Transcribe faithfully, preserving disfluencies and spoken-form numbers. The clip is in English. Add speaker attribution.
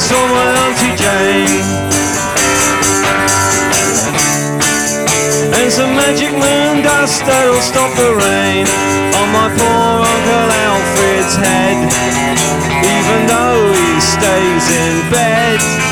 Speaker 1: saw my Auntie Jane. And some magic moon dust that'll stop the rain on my poor Uncle Alfred's head, even though he stays in bed.